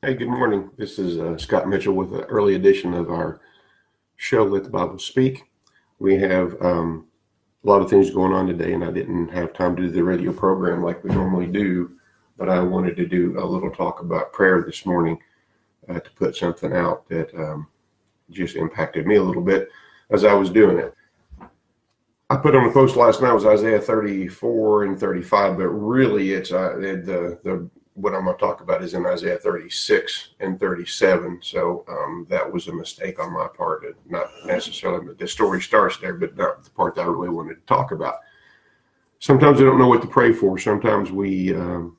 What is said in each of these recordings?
Hey, good morning. This is Scott Mitchell with an early edition of our show, Let the Bible Speak. We have a lot of things going on today, and I didn't have time to do the radio program like we normally do, but I wanted to do a little talk about prayer this morning to put something out that just impacted me a little bit as I was doing it. I put on the post last night was Isaiah 34 and 35, but really it's what I'm going to talk about is in Isaiah 36 and 37. So that was a mistake on my part. Not necessarily the story starts there, but not the part that I really wanted to talk about. Sometimes we don't know what to pray for. Sometimes we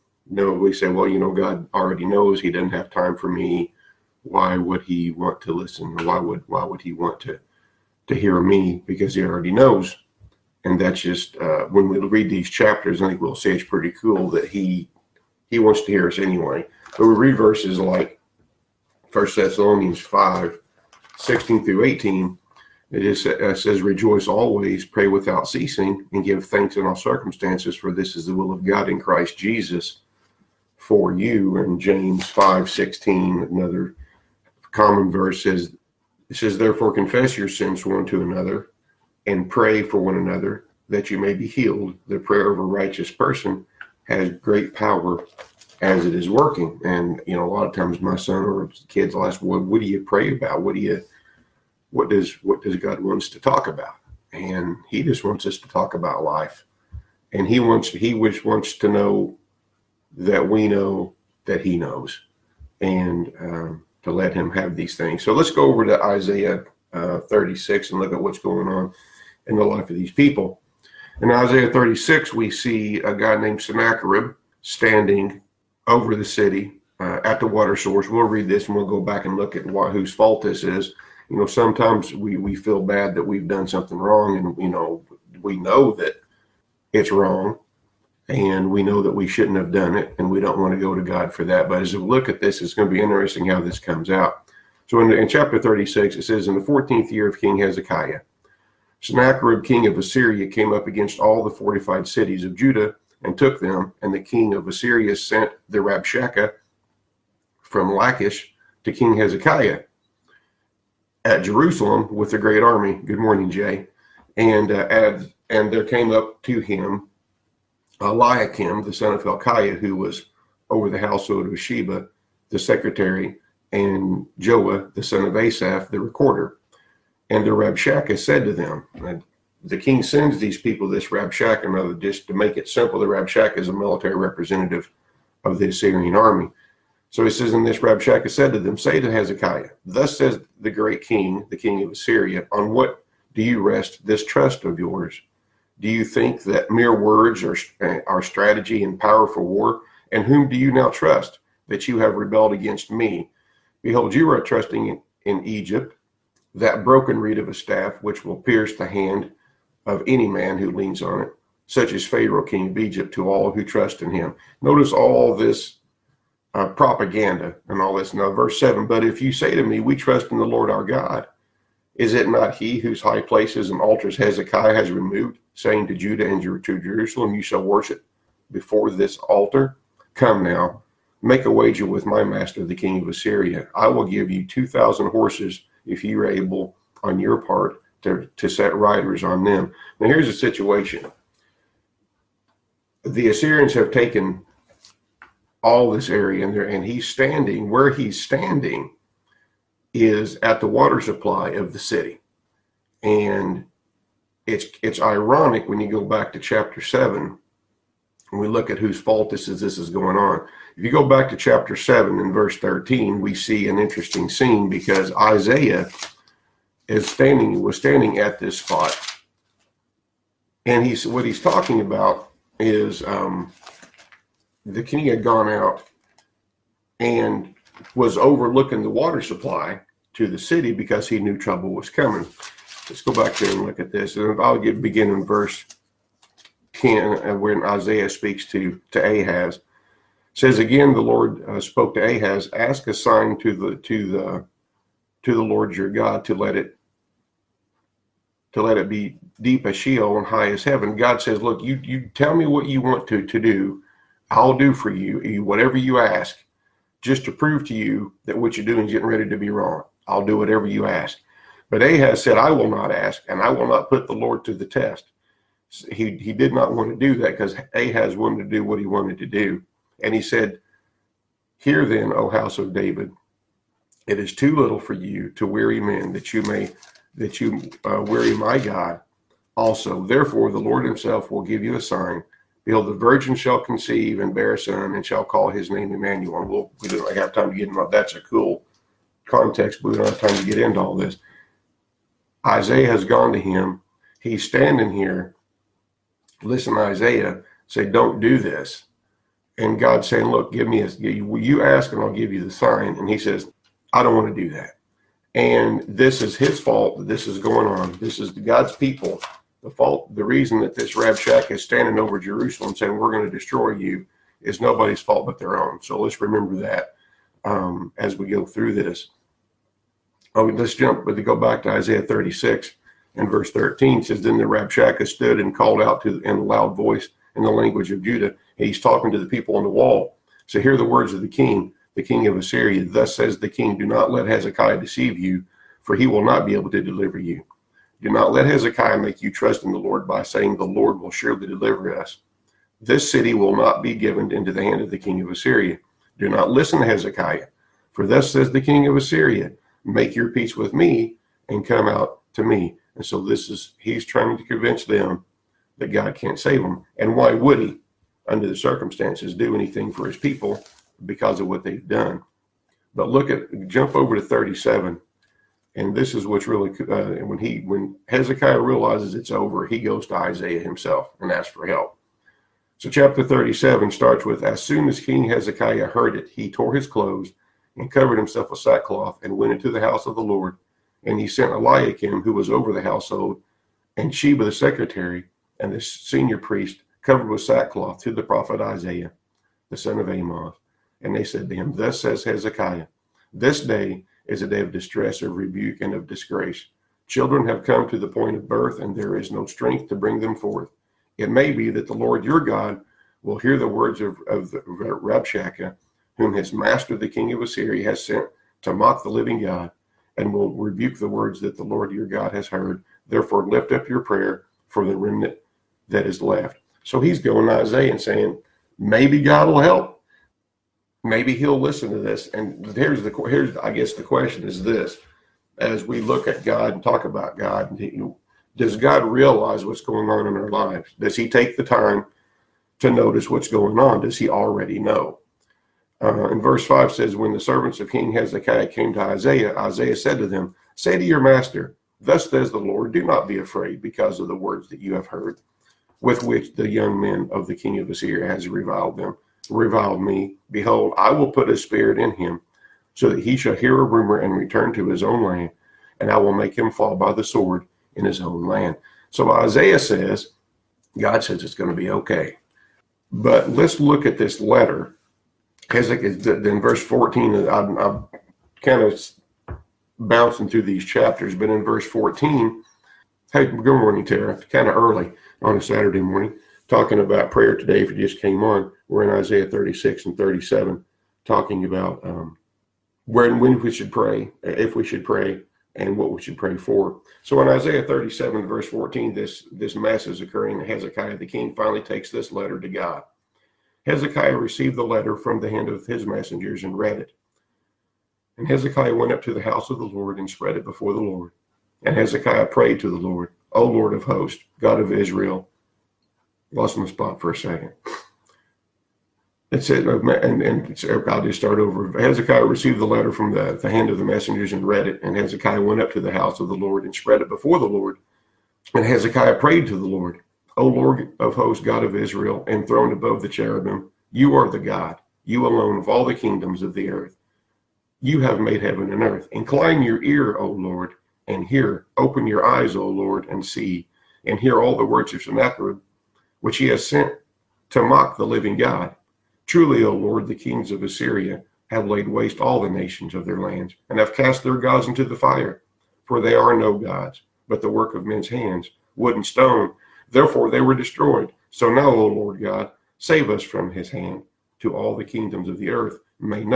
say, well, God already knows. He doesn't have time for me. Why would he want to listen? Or why would he want to hear me? Because he already knows. And that's just, when we read these chapters, I think we'll see it's pretty cool that he wants to hear us anyway. But we read verses like 1 Thessalonians 5, 16 through 18. It says, rejoice always, pray without ceasing, and give thanks in all circumstances, for this is the will of God in Christ Jesus for you. And James 5, 16, another common verse says, therefore confess your sins one to another, and pray for one another that you may be healed. The prayer of a righteous person has great power as it is working. And, a lot of times my son or kids will ask, well, what do you pray about? What does God want us to talk about? And he just wants us to talk about life. And he wants to know that we know that he knows, and to let him have these things. So let's go over to Isaiah 36 and look at what's going on in the life of these people. In Isaiah 36, we see a guy named Sennacherib standing over the city at the water source. We'll read this and we'll go back and look at whose fault this is. Sometimes we feel bad that we've done something wrong, and, we know that it's wrong, and we know that we shouldn't have done it, and we don't want to go to God for that. But as we look at this, it's going to be interesting how this comes out. So in chapter 36, it says, in the 14th year of King Hezekiah, Sennacherib, king of Assyria, came up against all the fortified cities of Judah and took them, and the king of Assyria sent the Rabshakeh from Lachish to King Hezekiah at Jerusalem with a great army. Good morning, Jay. And there came up to him Eliakim, the son of Hilkiah, who was over the household of Sheba, the secretary, and Joah, the son of Asaph, the recorder. And the Rabshakeh said to them, and the king sends these people, this Rabshakeh, just to make it simple, the Rabshakeh is a military representative of the Assyrian army. So he says, and this Rabshakeh said to them, say to Hezekiah, thus says the great king, the king of Assyria, on what do you rest this trust of yours? Do you think that mere words are strategy and power for war? And whom do you now trust, that you have rebelled against me? Behold, you are trusting in Egypt, that broken reed of a staff, which will pierce the hand of any man who leans on it, such as Pharaoh, king of Egypt, to all who trust in him. Notice all this propaganda and all this. Now, verse 7, but if you say to me, we trust in the Lord our God, is it not he whose high places and altars Hezekiah has removed, saying to Judah and to Jerusalem, you shall worship before this altar? Come now, make a wager with my master, the king of Assyria. I will give you 2,000 horses if you are able on your part to set riders on them. Now here's the situation. The Assyrians have taken all this area in there, and he's standing where he's standing is at the water supply of the city. And it's ironic when you go back to chapter 7 and we look at whose fault this is going on. If you go back to chapter 7 and verse 13, we see an interesting scene, because Isaiah was standing at this spot, and what he's talking about is the king had gone out and was overlooking the water supply to the city because he knew trouble was coming. Let's go back there and look at this, and I'll begin in verse 10, when Isaiah speaks to Ahaz. It says, again, the Lord spoke to Ahaz, ask a sign to the Lord your God, to let it be deep as Sheol and high as heaven. God says, look, you tell me what you want to do. I'll do for you whatever you ask. just to prove to you that what you're doing is getting ready to be wrong. I'll do whatever you ask. But Ahaz said, I will not ask, and I will not put the Lord to the test. He did not want to do that because Ahaz wanted to do what he wanted to do. And he said, hear then, O house of David, it is too little for you to weary men that you weary my God also. Therefore, the Lord himself will give you a sign. Behold, the virgin shall conceive and bear a son and shall call his name Emmanuel. We don't have time to get into that. That's a cool context, but we don't have time to get into all this. Isaiah has gone to him. He's standing here. Listen to Isaiah say, don't do this. And God's saying, look, you ask and I'll give you the sign. And he says, I don't want to do that. And this is his fault that this is going on. This is God's people. The reason that this Rabshakeh is standing over Jerusalem saying, we're going to destroy you, is nobody's fault but their own. So let's remember that as we go through this. Let's go back to Isaiah 36 and verse 13. It says, then the Rabshakeh stood and called out in a loud voice in the language of Judah. He's talking to the people on the wall. So hear the words of the king of Assyria. Thus says the king, do not let Hezekiah deceive you, for he will not be able to deliver you. Do not let Hezekiah make you trust in the Lord by saying, the Lord will surely deliver us. This city will not be given into the hand of the king of Assyria. Do not listen to Hezekiah, for thus says the king of Assyria, make your peace with me and come out to me. And so he's trying to convince them that God can't save them. And why would he, under the circumstances, do anything for his people because of what they've done? But jump over to 37. And this is what's really, when Hezekiah realizes it's over, he goes to Isaiah himself and asks for help. So chapter 37 starts with, as soon as King Hezekiah heard it, he tore his clothes and covered himself with sackcloth and went into the house of the Lord. And he sent Eliakim, who was over the household, and Sheba the secretary, and the senior priest, covered with sackcloth, to the prophet Isaiah, the son of Amoz. And they said to him, thus says Hezekiah, this day is a day of distress, of rebuke, and of disgrace. Children have come to the point of birth, and there is no strength to bring them forth. It may be that the Lord your God will hear the words of Rabshakeh, whom his master, the king of Assyria, has sent to mock the living God, and will rebuke the words that the Lord your God has heard. Therefore, lift up your prayer for the remnant that is left. So he's going to Isaiah and saying, maybe God will help. Maybe he'll listen to this. And here's I guess the question is this: as we look at God and talk about God, does God realize what's going on in our lives? Does he take the time to notice what's going on? Does he already know? And verse 5 says, when the servants of King Hezekiah came to Isaiah, Isaiah said to them, say to your master, thus says the Lord, do not be afraid because of the words that you have heard, with which the young men of the king of Assyria has reviled me. Behold, I will put a spirit in him, so that he shall hear a rumor and return to his own land, and I will make him fall by the sword in his own land. So Isaiah says, God says it's going to be okay. But let's look at this letter. In verse 14, I'm kind of bouncing through these chapters, but in verse 14, hey, good morning, Tara. Kind of early on a Saturday morning, talking about prayer today. If you just came on, we're in Isaiah 36 and 37, talking about when we should pray, if we should pray, and what we should pray for. So in Isaiah 37, verse 14, this mess is occurring. Hezekiah the king finally takes this letter to God. Hezekiah received the letter from the hand of his messengers and read it. And Hezekiah went up to the house of the Lord and spread it before the Lord. And Hezekiah prayed to the Lord, O Lord of hosts, God of Israel. Lost my spot for a second. It said, I'll just start over. Hezekiah received the letter from the hand of the messengers and read it. And Hezekiah went up to the house of the Lord and spread it before the Lord. And Hezekiah prayed to the Lord, O Lord of hosts, God of Israel, enthroned above the cherubim, you are the God, you alone of all the kingdoms of the earth. You have made heaven and earth. Incline your ear, O Lord, and hear. Open your eyes, O Lord, and see, and hear all the words of Sennacherib, which he has sent to mock the living God. Truly, O Lord, the kings of Assyria have laid waste all the nations of their lands, and have cast their gods into the fire. For they are no gods, but the work of men's hands, wood and stone. Therefore they were destroyed. So now, O Lord God, save us from his hand, to all the kingdoms of the earth may know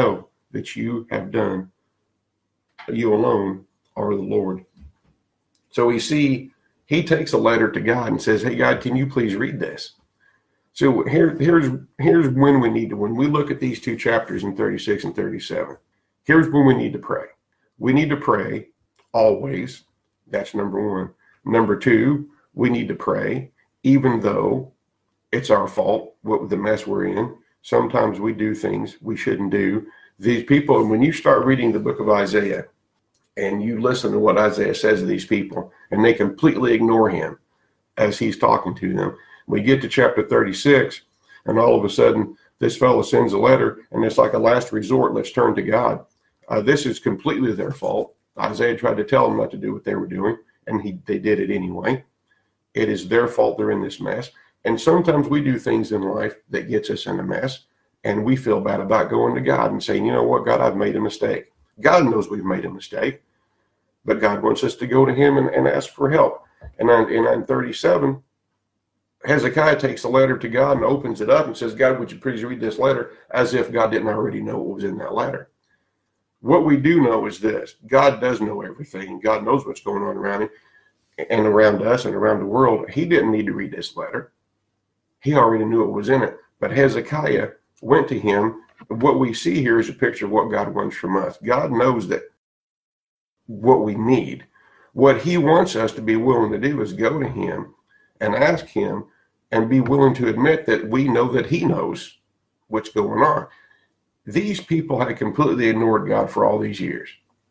that you have done. You alone are the Lord. So he takes a letter to God and says, hey, God, can you please read this? So here's when we need to, when we look at these two chapters in 36 and 37, here's when we need to pray. We need to pray always. That's number one. Number two, we need to pray even though it's our fault, what the mess we're in. Sometimes we do things we shouldn't do. These people, when you start reading the book of Isaiah and you listen to what Isaiah says to these people, and they completely ignore him as he's talking to them. We get to chapter 36, and all of a sudden, this fellow sends a letter, and it's like a last resort. Let's turn to God. This is completely their fault. Isaiah tried to tell them not to do what they were doing, and they did it anyway. It is their fault they're in this mess. And sometimes we do things in life that gets us in a mess, and we feel bad about going to God and saying, you know what, God, I've made a mistake. God knows we've made a mistake, but God wants us to go to him and ask for help. And in 37, Hezekiah takes the letter to God and opens it up and says, God, would you please read this letter, as if God didn't already know what was in that letter. What we do know is this: God does know everything. God knows what's going on around him and around us and around the world. He didn't need to read this letter. He already knew what was in it. But Hezekiah went to him. What we see here is a picture of what God wants from us. God knows that what we need. What he wants us to be willing to do is go to him and ask him and be willing to admit that we know that he knows what's going on. These people had completely ignored God for all these years.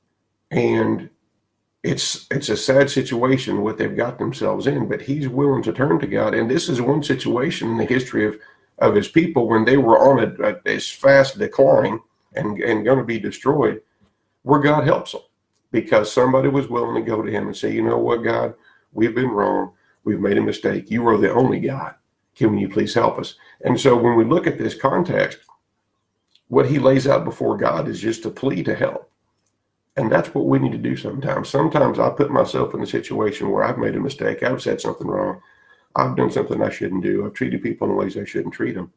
And it's a sad situation what they've got themselves in, but he's willing to turn to God. And this is one situation in the history of his people when they were on a fast decline and going to be destroyed, where God helps them because somebody was willing to go to him and say, you know what, God, we've been wrong. We've made a mistake. You are the only God. Can you please help us? And so when we look at this context, what he lays out before God is just a plea to help. And that's what we need to do sometimes. Sometimes I put myself in a situation where I've made a mistake. I've said something wrong. I've done something I shouldn't do. I've treated people in ways I shouldn't treat them.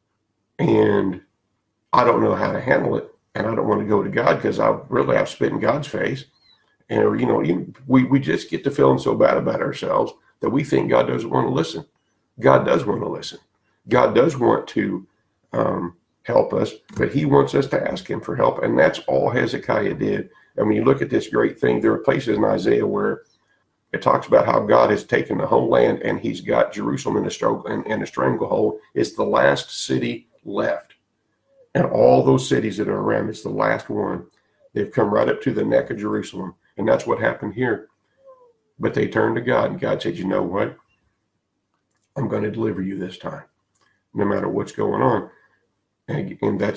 And I don't know how to handle it. And I don't want to go to God because I've spit in God's face. And, we just get to feeling so bad about ourselves that we think God doesn't want to listen. God does want to listen. God does want to help us, but he wants us to ask him for help. And that's all Hezekiah did. And when you look at this great thing, there are places in Isaiah where it talks about how God has taken the whole land and he's got Jerusalem in a stranglehold. It's the last city left. And all those cities that are around, it's the last one. They've come right up to the neck of Jerusalem. And that's what happened here. But they turned to God, and God said, you know what? I'm going to deliver you this time, no matter what's going on. And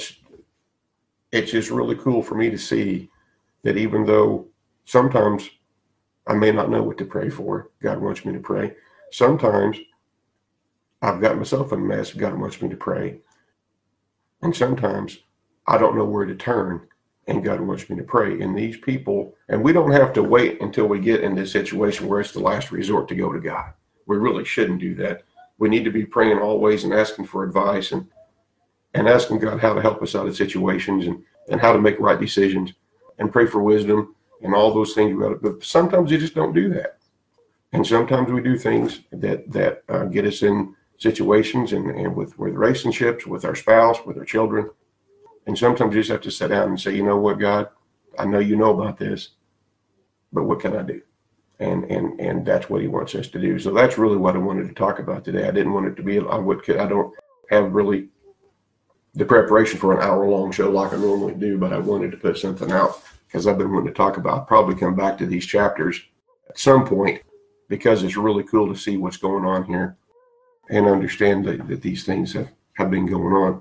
it's just really cool for me to see that even though sometimes I may not know what to pray for, God wants me to pray. Sometimes I've got myself in a mess, God wants me to pray. And sometimes I don't know where to turn, and God wants me to pray. And these people, and we don't have to wait until we get in this situation where it's the last resort to go to God. We really shouldn't do that. We need to be praying always and asking for advice and asking God how to help us out of situations and how to make right decisions and pray for wisdom and all those things. But sometimes you just don't do that. And sometimes we do things that get us in situations and with relationships, with our spouse, with our children. And sometimes you just have to sit down and say, you know what, God, I know you know about this, but what can I do? And that's what he wants us to do. So that's really what I wanted to talk about today. I didn't want it to be, I don't have really the preparation for an hour-long show like I normally do, but I wanted to put something out because I've been wanting to talk about, probably come back to these chapters at some point because it's really cool to see what's going on here and understand that these things have been going on.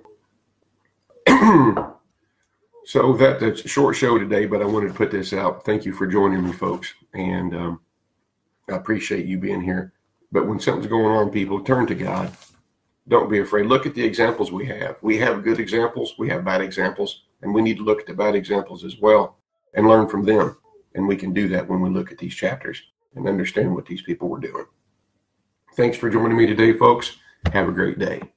So that's a short show today, but I wanted to put this out. Thank you for joining me, folks. And I appreciate you being here. But when something's going on, people, turn to God. Don't be afraid. Look at the examples we have. We have good examples. We have bad examples. And we need to look at the bad examples as well and learn from them. And we can do that when we look at these chapters and understand what these people were doing. Thanks for joining me today, folks. Have a great day.